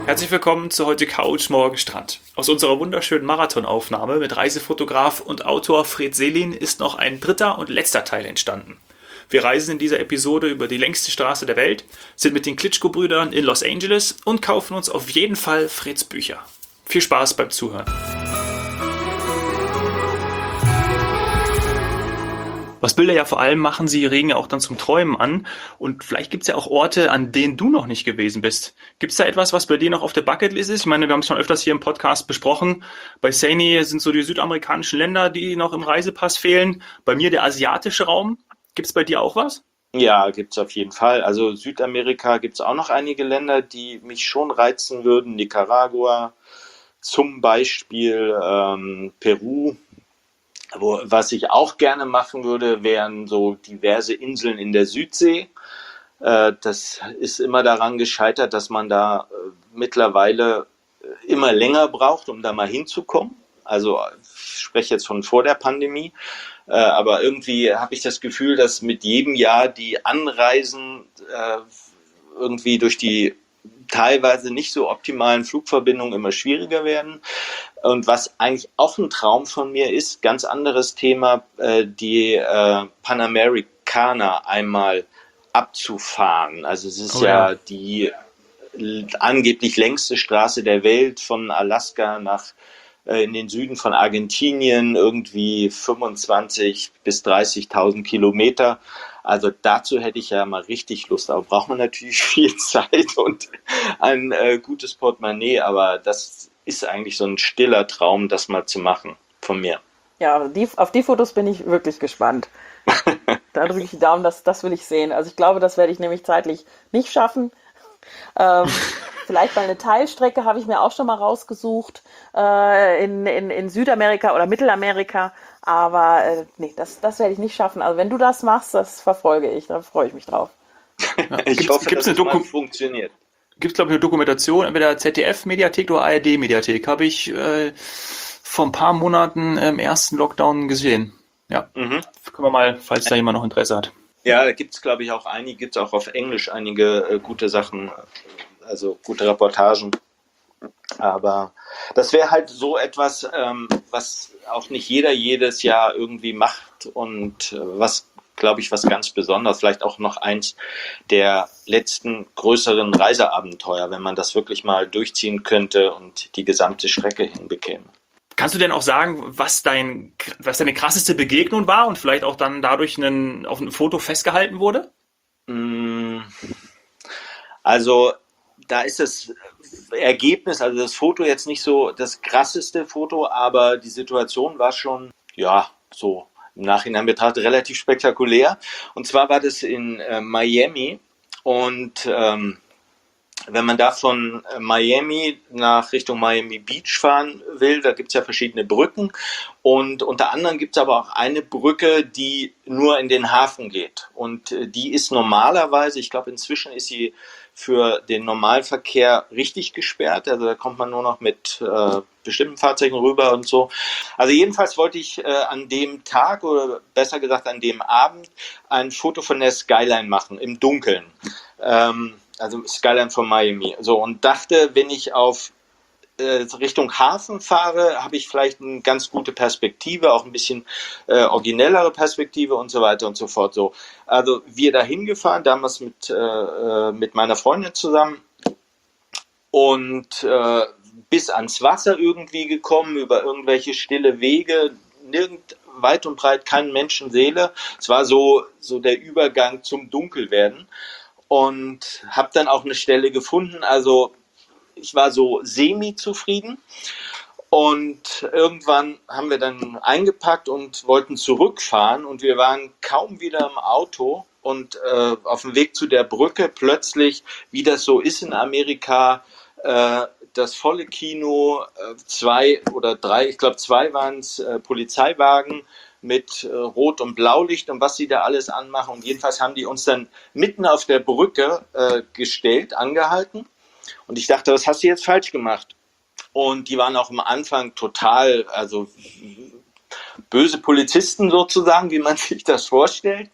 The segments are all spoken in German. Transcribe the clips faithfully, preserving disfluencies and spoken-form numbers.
Herzlich willkommen zu heute Couch, morgen Strand. Aus unserer wunderschönen Marathonaufnahme mit Reisefotograf und Autor Fred Selin ist noch ein dritter und letzter Teil entstanden. Wir reisen in dieser Episode über die längste Straße der Welt, sind mit den Klitschko-Brüdern in Los Angeles und kaufen uns auf jeden Fall Freds Bücher. Viel Spaß beim Zuhören. Was Bilder ja vor allem machen, sie regen ja auch dann zum Träumen an. Und vielleicht gibt es ja auch Orte, an denen du noch nicht gewesen bist. Gibt es da etwas, was bei dir noch auf der Bucketlist ist? Ich meine, wir haben es schon öfters hier im Podcast besprochen. Bei Saini sind so die südamerikanischen Länder, die noch im Reisepass fehlen. Bei mir der asiatische Raum. Gibt es bei dir auch was? Ja, gibt es auf jeden Fall. Also Südamerika gibt es auch noch einige Länder, die mich schon reizen würden. Nicaragua zum Beispiel, ähm, Peru. Wo, was ich auch gerne machen würde, wären so diverse Inseln in der Südsee. Äh, das ist immer daran gescheitert, dass man da äh, mittlerweile immer länger braucht, um da mal hinzukommen. Also ich spreche jetzt von vor der Pandemie. Äh, aber irgendwie habe ich das Gefühl, dass mit jedem Jahr die Anreisen äh, irgendwie durch die teilweise nicht so optimalen Flugverbindungen immer schwieriger werden. Und was eigentlich auch ein Traum von mir ist, ganz anderes Thema, äh, die äh, Panamericana einmal abzufahren. Also es ist oh, ja. ja die angeblich längste Straße der Welt von Alaska nach äh, in den Süden von Argentinien, irgendwie fünfundzwanzig bis dreißigtausend Kilometer. Also dazu hätte ich ja mal richtig Lust, aber braucht man natürlich viel Zeit und ein äh, gutes Portemonnaie, aber das ist eigentlich so ein stiller Traum, das mal zu machen von mir. Ja, die, auf die Fotos bin ich wirklich gespannt. Da drücke ich die Daumen, das, das will ich sehen. Also ich glaube, das werde ich nämlich zeitlich nicht schaffen. Ähm, vielleicht mal eine Teilstrecke habe ich mir auch schon mal rausgesucht äh, in, in, in Südamerika oder Mittelamerika. Aber äh, nee, das, das werde ich nicht schaffen. Also wenn du das machst, das verfolge ich. Da freue ich mich drauf. Ja, ich gibt's, hoffe, gibt's dass eine es Doku- mal funktioniert. Gibt es, glaube ich, eine Dokumentation, entweder Z D F-Mediathek oder A R D-Mediathek. Habe ich äh, vor ein paar Monaten im ersten Lockdown gesehen. Ja, mhm. Können wir mal, falls da jemand noch Interesse hat. Ja, da gibt es, glaube ich, auch einige, gibt es auch auf Englisch einige äh, gute Sachen, also gute Reportagen. Aber das wäre halt so etwas, ähm, was auch nicht jeder jedes Jahr irgendwie macht und äh, was, glaube ich, was ganz Besonderes, vielleicht auch noch eins der letzten größeren Reiseabenteuer, wenn man das wirklich mal durchziehen könnte und die gesamte Strecke hinbekäme. Kannst du denn auch sagen, was dein, was deine krasseste Begegnung war und vielleicht auch dann dadurch einen, auf einem Foto festgehalten wurde? Also da ist das Ergebnis, also das Foto jetzt nicht so das krasseste Foto, aber die Situation war schon, ja, so im Nachhinein betrachtet relativ spektakulär. Und zwar war das in äh, Miami und ähm, wenn man da von Miami nach Richtung Miami Beach fahren will, da gibt es ja verschiedene Brücken und unter anderem gibt es aber auch eine Brücke, die nur in den Hafen geht und die ist normalerweise, ich glaube inzwischen ist sie für den Normalverkehr richtig gesperrt, also da kommt man nur noch mit äh, bestimmten Fahrzeugen rüber und so. Also jedenfalls wollte ich äh, an dem Tag oder besser gesagt an dem Abend ein Foto von der Skyline machen, im Dunkeln. Ähm, also Skyline von Miami. So, und dachte, wenn ich auf äh, Richtung Hafen fahre, habe ich vielleicht eine ganz gute Perspektive, auch ein bisschen äh, originellere Perspektive und so weiter und so fort. So, also wir da hingefahren, damals mit, äh, mit meiner Freundin zusammen und äh, bis ans Wasser irgendwie gekommen, über irgendwelche stille Wege, nirgend weit und breit keine Menschenseele. Es war so, so der Übergang zum Dunkelwerden. Und habe dann auch eine Stelle gefunden, also ich war so semi-zufrieden und irgendwann haben wir dann eingepackt und wollten zurückfahren und wir waren kaum wieder im Auto und äh, auf dem Weg zu der Brücke plötzlich, wie das so ist in Amerika, äh, das volle Kino, äh, zwei oder drei, ich glaube zwei waren es, äh, Polizeiwagen, mit äh, Rot- und Blaulicht und was sie da alles anmachen. Und jedenfalls haben die uns dann mitten auf der Brücke äh, gestellt, angehalten. Und ich dachte, was hast du jetzt falsch gemacht? Und die waren auch am Anfang total, also böse Polizisten sozusagen, wie man sich das vorstellt.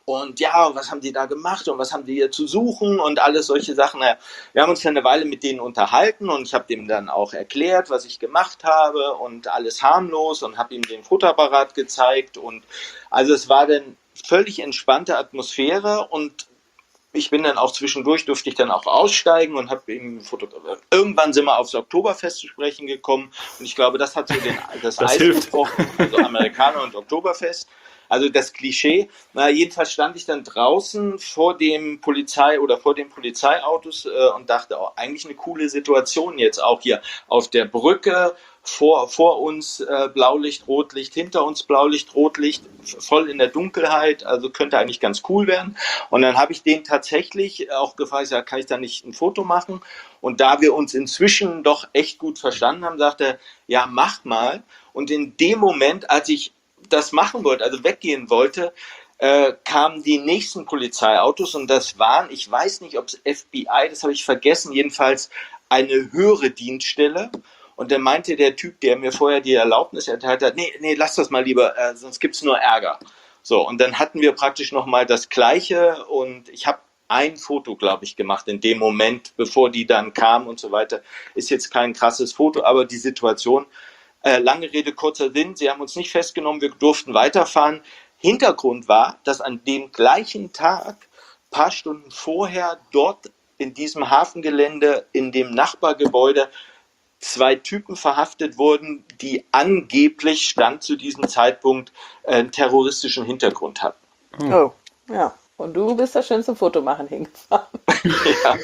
Und ja, was haben die da gemacht und was haben die hier zu suchen und alles solche Sachen. Naja, wir haben uns dann eine Weile mit denen unterhalten und ich habe dem dann auch erklärt, was ich gemacht habe und alles harmlos und habe ihm den Fotoapparat gezeigt. Und also es war dann völlig entspannte Atmosphäre und ich bin dann auch zwischendurch, durfte ich dann auch aussteigen und habe eben fotografiert. Irgendwann sind wir aufs Oktoberfest zu sprechen gekommen und ich glaube, das hat so den, das, das Eis hilft. gebrochen, also Amerikaner und Oktoberfest. Also das Klischee. Na, jedenfalls stand ich dann draußen vor dem Polizei oder vor den Polizeiautos äh, und dachte, oh, eigentlich eine coole Situation jetzt auch hier auf der Brücke. Vor, vor uns äh, Blaulicht, Rotlicht, hinter uns Blaulicht, Rotlicht, voll in der Dunkelheit, also könnte eigentlich ganz cool werden. Und dann habe ich den tatsächlich auch gefragt, ja, kann ich da nicht ein Foto machen? Und da wir uns inzwischen doch echt gut verstanden haben, sagte er, ja, mach mal. Und in dem Moment, als ich das machen wollte, also weggehen wollte, äh, kamen die nächsten Polizeiautos und das waren, ich weiß nicht, ob es F B I, das habe ich vergessen, jedenfalls eine höhere Dienststelle. Und dann meinte der Typ, der mir vorher die Erlaubnis erteilt hat, nee, nee, lass das mal lieber, äh, sonst gibt's nur Ärger. So, und dann hatten wir praktisch nochmal das Gleiche und ich habe ein Foto, glaube ich, gemacht in dem Moment, bevor die dann kamen und so weiter. Ist jetzt kein krasses Foto, aber die Situation, äh, lange Rede, kurzer Sinn, sie haben uns nicht festgenommen, wir durften weiterfahren. Hintergrund war, dass an dem gleichen Tag, paar Stunden vorher, dort in diesem Hafengelände, in dem Nachbargebäude, zwei Typen verhaftet wurden, die angeblich, stand zu diesem Zeitpunkt, einen terroristischen Hintergrund hatten. Oh, ja. Und du bist da schön zum Fotomachen hingefahren. Ja.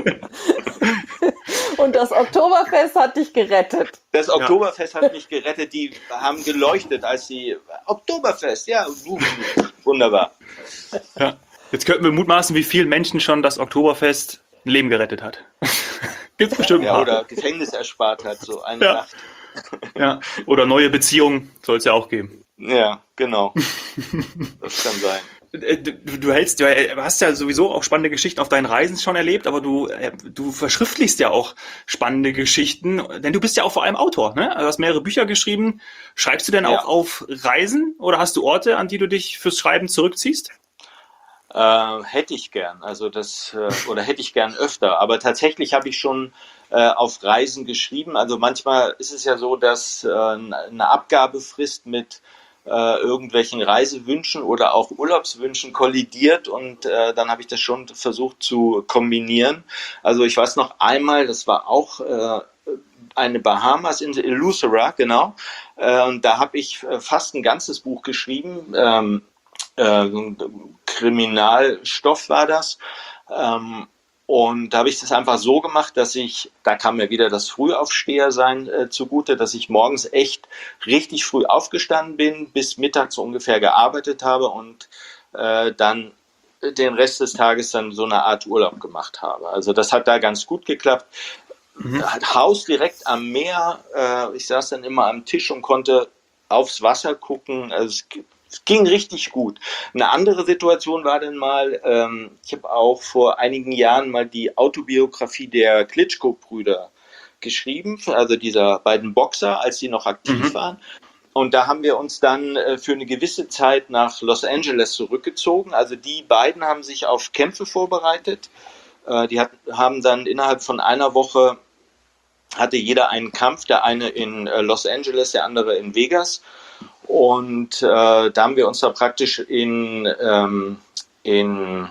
Und das Oktoberfest hat dich gerettet. Das Oktoberfest ja. hat mich gerettet. Die haben geleuchtet, als sie... Oktoberfest, ja, wunderbar. Ja. Jetzt könnten wir mutmaßen, wie vielen Menschen schon das Oktoberfest ein Leben gerettet hat. Gibt's bestimmt. Ja, oder Gefängnis erspart hat, so eine ja. Nacht. Ja, oder neue Beziehungen soll es ja auch geben. Ja, genau. Das kann sein. Du, du hältst, du hast ja sowieso auch spannende Geschichten auf deinen Reisen schon erlebt, aber du, du verschriftlichst ja auch spannende Geschichten, denn du bist ja auch vor allem Autor, ne? Du hast mehrere Bücher geschrieben. Schreibst du denn auch ja. auf Reisen oder hast du Orte, an die du dich fürs Schreiben zurückziehst? Äh, hätte ich gern, also das, äh, oder hätte ich gern öfter, aber tatsächlich habe ich schon äh, auf Reisen geschrieben. Also manchmal ist es ja so, dass äh, eine Abgabefrist mit äh, irgendwelchen Reisewünschen oder auch Urlaubswünschen kollidiert und äh, dann habe ich das schon versucht zu kombinieren. Also ich weiß noch einmal, das war auch äh, eine Bahamas-Insel, Eleuthera, genau, äh, und da habe ich äh, fast ein ganzes Buch geschrieben, ähm, äh, Kriminalstoff war das, ähm, und da habe ich das einfach so gemacht, dass ich, da kam mir wieder das Frühaufstehersein äh, zugute, dass ich morgens echt richtig früh aufgestanden bin, bis mittags ungefähr gearbeitet habe und äh, dann den Rest des Tages dann so eine Art Urlaub gemacht habe. Also das hat da ganz gut geklappt. Mhm. Haus direkt am Meer, äh, ich saß dann immer am Tisch und konnte aufs Wasser gucken, also es Es ging richtig gut. Eine andere Situation war dann mal, ähm, ich habe auch vor einigen Jahren mal die Autobiografie der Klitschko-Brüder geschrieben, also dieser beiden Boxer, als sie noch aktiv mhm. waren. Und da haben wir uns dann äh, für eine gewisse Zeit nach Los Angeles zurückgezogen. Also die beiden haben sich auf Kämpfe vorbereitet. Äh, die hat, haben dann innerhalb von einer Woche, hatte jeder einen Kampf, der eine in äh, Los Angeles, der andere in Vegas. Und äh, da haben wir uns da praktisch in, ähm, in,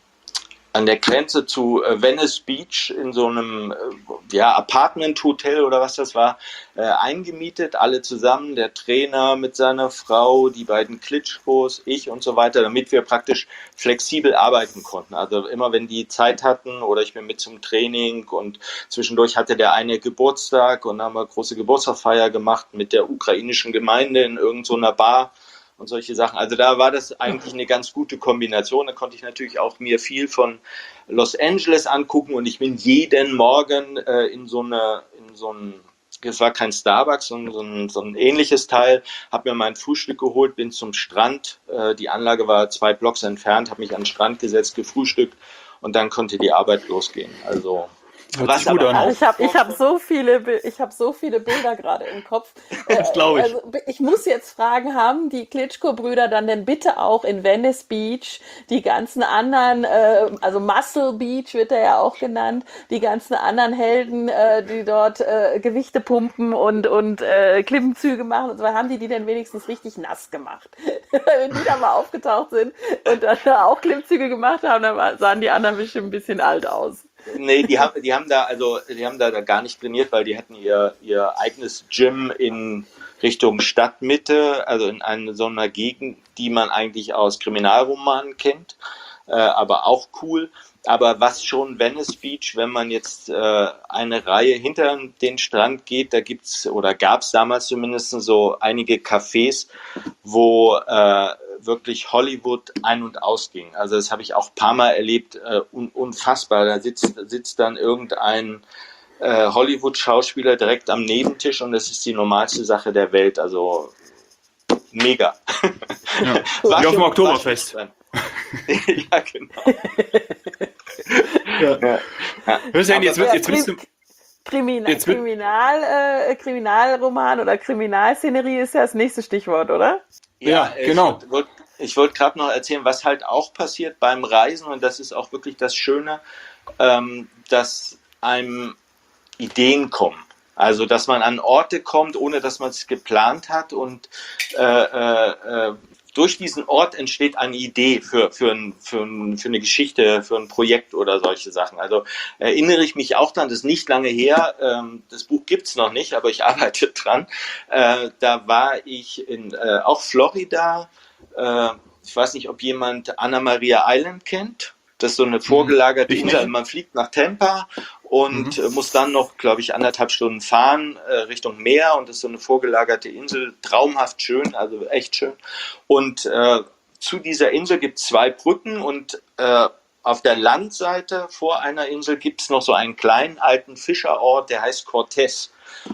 an der Grenze zu äh, Venice Beach in so einem äh, ja, Apartment-Hotel oder was das war, äh, eingemietet, alle zusammen, der Trainer mit seiner Frau, die beiden Klitschkos, ich und so weiter, damit wir praktisch flexibel arbeiten konnten. Also immer wenn die Zeit hatten oder ich bin mit zum Training und zwischendurch hatte der eine Geburtstag und haben wir große Geburtstagsfeier gemacht mit der ukrainischen Gemeinde in irgendeiner Bar und solche Sachen. Also da war das eigentlich eine ganz gute Kombination. Da konnte ich natürlich auch mir viel von Los Angeles angucken und ich bin jeden Morgen äh, in so eine, in so ein, es war kein Starbucks, sondern so ein, so ein ähnliches Teil, habe mir mein Frühstück geholt, bin zum Strand. Äh, die Anlage war zwei Blocks entfernt, habe mich an den Strand gesetzt, gefrühstückt und dann konnte die Arbeit losgehen. Also Hört Was sich gut aber an. auch- Also ich habe ich hab so viele Bi- ich habe so viele Bilder gerade im Kopf. Das glaube ich. Also ich muss jetzt fragen, haben die Klitschko-Brüder dann denn bitte auch in Venice Beach die ganzen anderen, äh, also Muscle Beach wird er ja auch genannt, die ganzen anderen Helden, äh, die dort äh, Gewichte pumpen und und äh, Klimmzüge machen und so, haben die die denn wenigstens richtig nass gemacht? Wenn die da mal aufgetaucht sind und dann da auch Klimmzüge gemacht haben, dann war- sahen die anderen bestimmt ein bisschen alt aus. Nee, die haben, die haben da, also, die haben da, da gar nicht trainiert, weil die hatten ihr, ihr eigenes Gym in Richtung Stadtmitte, also in einer, so einer Gegend, die man eigentlich aus Kriminalromanen kennt, äh, aber auch cool. Aber was schon Venice Beach, wenn man jetzt äh, eine Reihe hinter den Strand geht, da gibt's oder gab's damals zumindest so einige Cafés, wo äh, wirklich Hollywood ein- und ausging. Also das habe ich auch ein paar Mal erlebt, äh, un- unfassbar. Da sitzt, sitzt dann irgendein äh, Hollywood-Schauspieler direkt am Nebentisch und das ist die normalste Sache der Welt. Also mega. Ja. War Wie auf dem schon- Oktoberfest. war schon- ja, genau. Ja. Ja. Hörst du, Andy, jetzt, Ja, wird, jetzt willst du... Krim- Krimin Jetzt wird- Kriminal, äh, Kriminalroman oder Kriminalszenerie ist ja das nächste Stichwort, oder? Ja, ich genau. wollt- wollt- Ich wollte gerade noch erzählen, was halt auch passiert beim Reisen, und das ist auch wirklich das Schöne, ähm, dass einem Ideen kommen. Also, dass man an Orte kommt, ohne dass man es geplant hat, und äh, äh, äh, durch diesen Ort entsteht eine Idee für, für, ein, für, ein, für eine Geschichte, für ein Projekt oder solche Sachen. Also erinnere ich mich auch dran, das ist nicht lange her, ähm, das Buch gibt's noch nicht, aber ich arbeite dran. Äh, da war ich in äh, auch Florida, äh, ich weiß nicht, ob jemand Anna Maria Island kennt. Das ist so eine vorgelagerte Ich Insel. nicht. Man fliegt nach Tampa und Mhm. äh, muss dann noch, glaube ich, anderthalb Stunden fahren äh, Richtung Meer. Und das ist so eine vorgelagerte Insel. Traumhaft schön, also echt schön. Und äh, zu dieser Insel gibt es zwei Brücken. Und äh, auf der Landseite vor einer Insel gibt es noch so einen kleinen alten Fischerort, der heißt Cortez.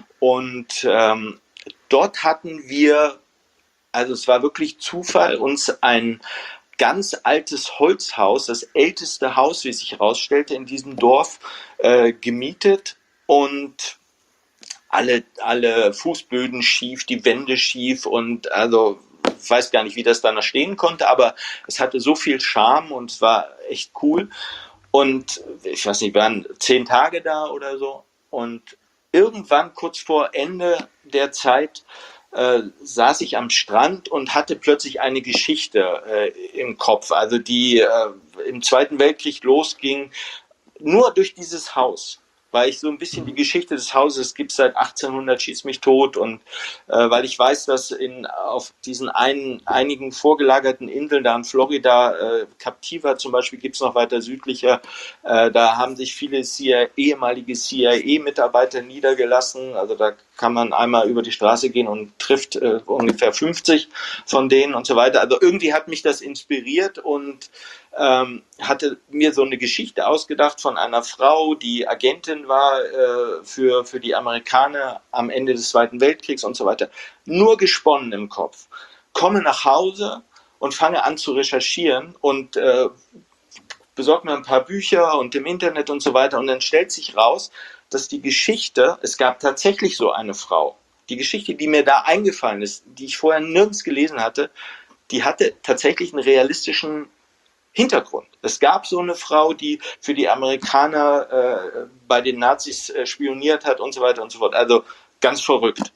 Und ähm, dort hatten wir, also es war wirklich Zufall, uns ein ganz altes Holzhaus, das älteste Haus, wie sich herausstellte, in diesem Dorf äh, gemietet, und alle, alle Fußböden schief, die Wände schief, und also ich weiß gar nicht, wie das da noch stehen konnte, aber es hatte so viel Charme und es war echt cool. Und ich weiß nicht, wir waren zehn Tage da oder so, und irgendwann kurz vor Ende der Zeit Äh, saß ich am Strand und hatte plötzlich eine Geschichte äh, im Kopf, also die äh, im Zweiten Weltkrieg losging, nur durch dieses Haus, weil ich so ein bisschen die Geschichte des Hauses gibt seit achtzehnhundert, schieß mich tot, und äh, weil ich weiß, dass in auf diesen einen, einigen vorgelagerten Inseln da in Florida, äh, Captiva zum Beispiel, gibt es noch weiter südlicher, äh, da haben sich viele C I A, ehemalige C I A-Mitarbeiter niedergelassen, also da kann man einmal über die Straße gehen und trifft äh, ungefähr fünfzig von denen und so weiter. Also irgendwie hat mich das inspiriert und ähm, hatte mir so eine Geschichte ausgedacht von einer Frau, die Agentin war äh, für, für die Amerikaner am Ende des Zweiten Weltkriegs und so weiter. Nur gesponnen im Kopf. Komme nach Hause und fange an zu recherchieren und äh, besorge mir ein paar Bücher und im Internet und so weiter, und dann stellt sich raus, dass die Geschichte, es gab tatsächlich so eine Frau, die Geschichte, die mir da eingefallen ist, die ich vorher nirgends gelesen hatte, die hatte tatsächlich einen realistischen Hintergrund. Es gab so eine Frau, die für die Amerikaner äh, bei den Nazis äh, spioniert hat und so weiter und so fort. Also ganz verrückt.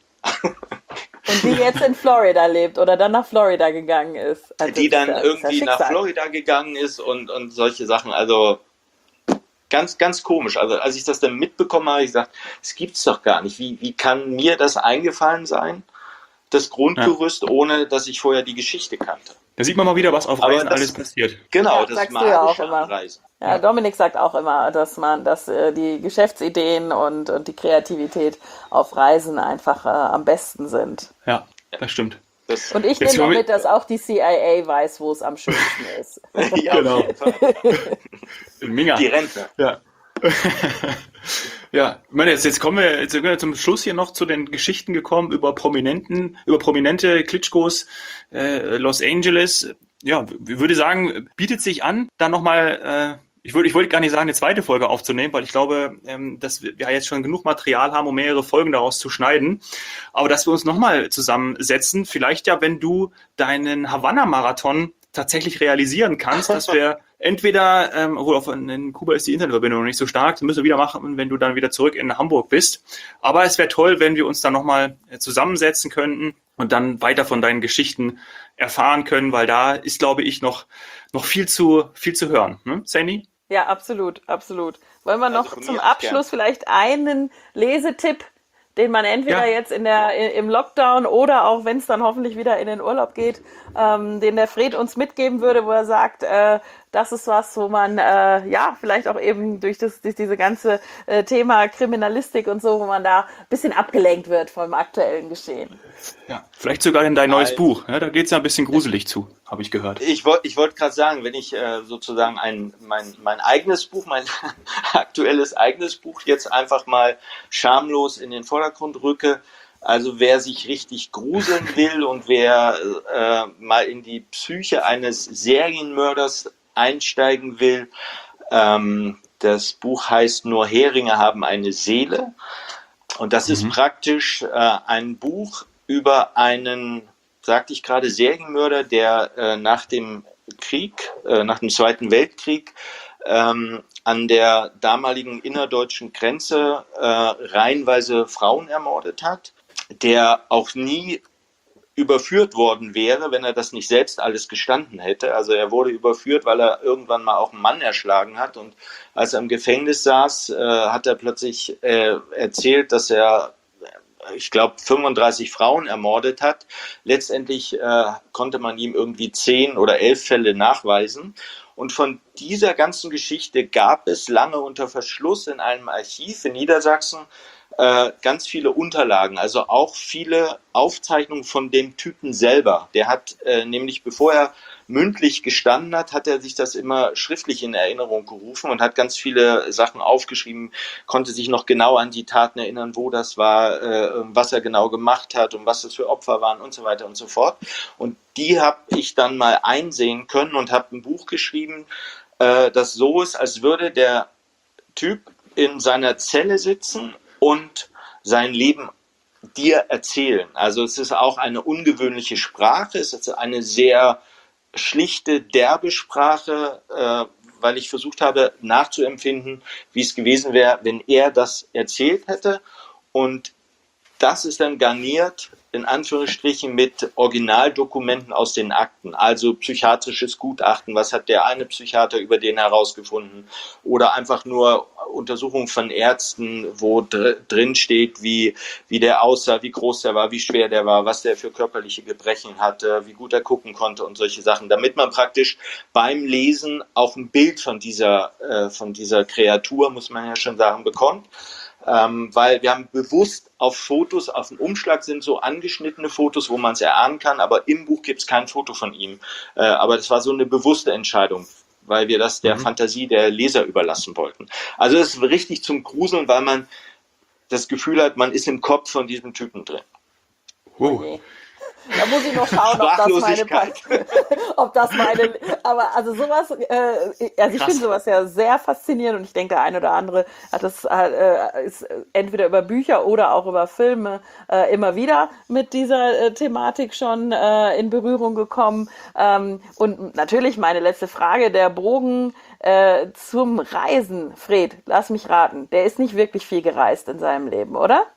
Und die jetzt in Florida lebt oder dann nach Florida gegangen ist. Also Die dann das ist ja irgendwie nach Schicksal. Florida gegangen ist und, und solche Sachen. Also ganz, ganz komisch. Also als ich das dann mitbekommen habe, habe ich gesagt, das gibt's doch gar nicht. Wie, wie kann mir das eingefallen sein, das Grundgerüst, ja, ohne dass ich vorher die Geschichte kannte? Da sieht man mal wieder, was auf Aber Reisen das- alles passiert. Genau, Ja, das sagst du ja auch Magische immer. am Reisen. Ja, Dominik sagt auch immer, dass man, dass äh, die Geschäftsideen und, und die Kreativität auf Reisen einfach äh, am besten sind. Ja, das stimmt. Das, Und ich Jetzt nehme noch wollen wir- mit, dass auch die C I A weiß, wo es am schönsten ist. ja, Genau. auf jeden Fall. Mega. Die Rentner. Ja. Ja, ich meine, jetzt, jetzt kommen wir, jetzt sind wir zum Schluss hier noch zu den Geschichten gekommen über Prominenten, über prominente Klitschkos, äh, Los Angeles. Ja, ich würde sagen, bietet sich an, da nochmal Ich würde, ich wollte gar nicht sagen, eine zweite Folge aufzunehmen, weil ich glaube, ähm, dass wir ja jetzt schon genug Material haben, um mehrere Folgen daraus zu schneiden. Aber dass wir uns nochmal zusammensetzen, vielleicht ja, wenn du deinen Havanna-Marathon tatsächlich realisieren kannst, dass wir entweder, ähm, obwohl auf, in Kuba ist die Internetverbindung noch nicht so stark, das müssen wir wieder machen, wenn du dann wieder zurück in Hamburg bist. Aber es wäre toll, wenn wir uns dann nochmal zusammensetzen könnten und dann weiter von deinen Geschichten erfahren können, weil da ist, glaube ich, noch, noch viel zu, viel zu hören. Ne, Sandy? Ja, absolut, absolut. Wollen wir noch Also von zum mir aus Abschluss gern. vielleicht einen Lesetipp, den man entweder Ja. jetzt in der, im Lockdown oder auch wenn es dann hoffentlich wieder in den Urlaub geht, ähm, den der Fred uns mitgeben würde, wo er sagt, äh, das ist was, wo man äh, ja vielleicht auch eben durch das durch diese ganze äh, Thema Kriminalistik und so, wo man da ein bisschen abgelenkt wird vom aktuellen Geschehen. Ja. Vielleicht sogar in dein neues Also- Buch. Ja, da geht es ja ein bisschen gruselig zu, habe ich gehört. Ich wollte ich wollt gerade sagen, wenn ich äh, sozusagen ein, mein, mein eigenes Buch, mein aktuelles eigenes Buch jetzt einfach mal schamlos in den Vordergrund rücke, also wer sich richtig gruseln will und wer äh, mal in die Psyche eines Serienmörders einsteigen will, ähm, das Buch heißt Nur Heringe haben eine Seele. Und das ist praktisch äh, ein Buch über einen, sagte ich gerade, Serienmörder, der äh, nach dem Krieg, äh, nach dem Zweiten Weltkrieg, ähm, an der damaligen innerdeutschen Grenze äh, reihenweise Frauen ermordet hat, der auch nie überführt worden wäre, wenn er das nicht selbst alles gestanden hätte. Also er wurde überführt, weil er irgendwann mal auch einen Mann erschlagen hat. Und als er im Gefängnis saß, äh, hat er plötzlich äh, erzählt, dass er, ich glaube, fünfunddreißig Frauen ermordet hat. Letztendlich äh, konnte man ihm irgendwie zehn oder elf Fälle nachweisen. Und von dieser ganzen Geschichte gab es lange unter Verschluss in einem Archiv in Niedersachsen äh, ganz viele Unterlagen, also auch viele Aufzeichnungen von dem Typen selber. Der hat äh, nämlich, bevor er mündlich gestanden hat, hat er sich das immer schriftlich in Erinnerung gerufen und hat ganz viele Sachen aufgeschrieben, konnte sich noch genau an die Taten erinnern, wo das war, äh, was er genau gemacht hat und was das für Opfer waren und so weiter und so fort. Und die habe ich dann mal einsehen können und habe ein Buch geschrieben, äh, das so ist, als würde der Typ in seiner Zelle sitzen und sein Leben dir erzählen. Also es ist auch eine ungewöhnliche Sprache, es ist eine sehr schlichte, derbe Sprache, äh, weil ich versucht habe nachzuempfinden, wie es gewesen wäre, wenn er das erzählt hätte. Und das ist dann garniert, in Anführungsstrichen, mit Originaldokumenten aus den Akten, also psychiatrisches Gutachten, was hat der eine Psychiater über den herausgefunden, oder einfach nur Untersuchungen von Ärzten, wo dr- drin steht, wie, wie der aussah, wie groß der war, wie schwer der war, was der für körperliche Gebrechen hatte, wie gut er gucken konnte und solche Sachen, damit man praktisch beim Lesen auch ein Bild von dieser, äh, von dieser Kreatur, muss man ja schon sagen, bekommt. Ähm, weil wir haben bewusst auf Fotos, auf dem Umschlag sind so angeschnittene Fotos, wo man es erahnen kann, aber im Buch gibt es kein Foto von ihm. Äh, aber das war so eine bewusste Entscheidung, weil wir das der Mhm. Fantasie der Leser überlassen wollten. Also es ist richtig zum Gruseln, weil man das Gefühl hat, man ist im Kopf von diesem Typen drin. Wow. Nee. Da muss ich noch schauen, ob das meine, Sprachlosigkeit. ob das meine, aber also sowas, äh, also ich Krass. finde sowas ja sehr faszinierend und ich denke, der eine oder andere hat das, äh, ist entweder über Bücher oder auch über Filme äh, immer wieder mit dieser äh, Thematik schon äh, in Berührung gekommen. Ähm, und natürlich meine letzte Frage, der Bogen äh, zum Reisen. Fred, lass mich raten, der ist nicht wirklich viel gereist in seinem Leben, oder?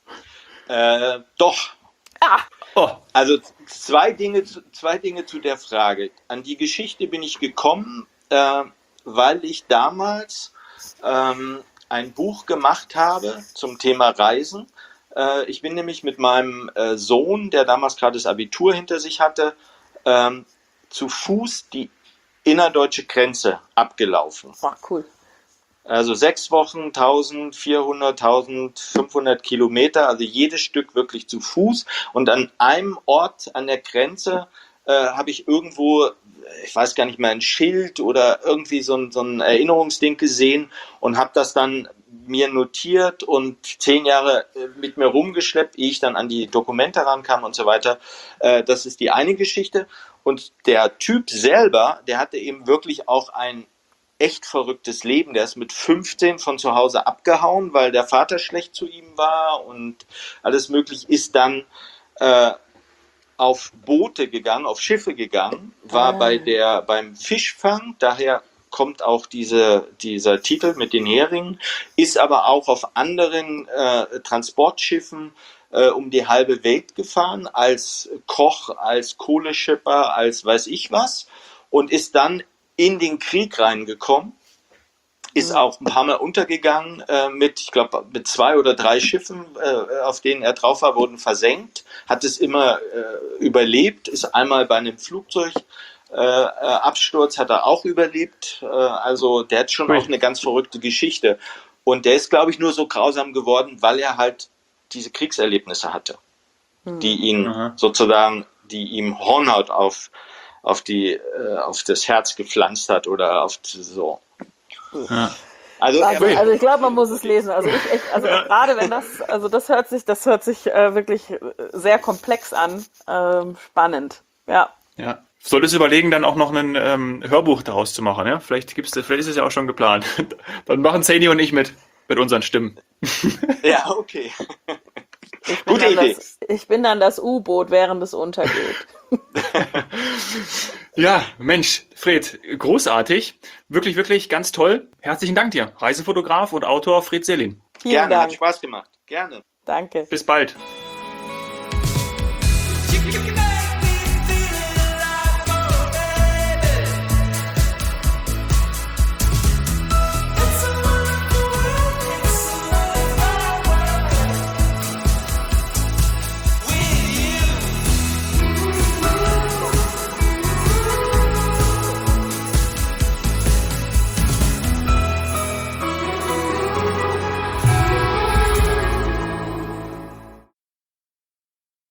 Äh, doch. Ah, Oh, Also zwei Dinge, zu- zwei Dinge zu der Frage. An die Geschichte bin ich gekommen, äh, weil ich damals ähm, ein Buch gemacht habe zum Thema Reisen. Äh, ich bin nämlich mit meinem äh, Sohn, der damals gerade das Abitur hinter sich hatte, ähm, zu Fuß die innerdeutsche Grenze abgelaufen. ach, cool. Also sechs Wochen, eintausendvierhundert, eintausendfünfhundert Kilometer, also jedes Stück wirklich zu Fuß. Und an einem Ort an der Grenze äh, habe ich irgendwo, ich weiß gar nicht mehr, ein Schild oder irgendwie so ein, so ein Erinnerungsding gesehen und habe das dann mir notiert und zehn Jahre äh, mit mir rumgeschleppt, ehe ich dann an die Dokumente rankam und so weiter. Äh, das ist die eine Geschichte. Und der Typ selber, der hatte eben wirklich auch ein echt verrücktes Leben. Der ist mit fünfzehn von zu Hause abgehauen, weil der Vater schlecht zu ihm war und alles möglich, ist dann äh, auf Boote gegangen, auf Schiffe gegangen, war ah. bei der, beim Fischfang, daher kommt auch diese, dieser Titel mit den Heringen, ist aber auch auf anderen äh, Transportschiffen äh, um die halbe Welt gefahren, als Koch, als Kohleschipper, als weiß ich was, und ist dann in den Krieg reingekommen, ist auch ein paar Mal untergegangen äh, mit, ich glaube, mit zwei oder drei Schiffen, äh, auf denen er drauf war, wurden versenkt, hat es immer äh, überlebt, ist einmal bei einem Flugzeugabsturz, äh, hat er auch überlebt, äh, also der hat schon auch eine ganz verrückte Geschichte. Und der ist, glaube ich, nur so grausam geworden, weil er halt diese Kriegserlebnisse hatte, hm. die ihn Aha. sozusagen, die ihm Hornhaut auf, auf, die, äh, auf das Herz gepflanzt hat oder auf so. Ja. Also, also, also ich glaube, man muss es lesen. Also ich echt, also gerade wenn das, also das hört sich, das hört sich äh, wirklich sehr komplex an, ähm, spannend. Ja. Ja. Solltest du überlegen, dann auch noch ein ähm, Hörbuch daraus zu machen, ja? Vielleicht gibt's, vielleicht ist es ja auch schon geplant. Dann machen Zeni und ich mit mit unseren Stimmen. Ja, okay. Ich Gute Idee. Das, ich bin dann das U-Boot, während es untergeht. Ja, Mensch, Fred, großartig. Wirklich, wirklich ganz toll. Herzlichen Dank dir. Reisefotograf und Autor Fred Selin. Vielen Gerne, Dank. Hat Spaß gemacht. Gerne. Danke. Bis bald.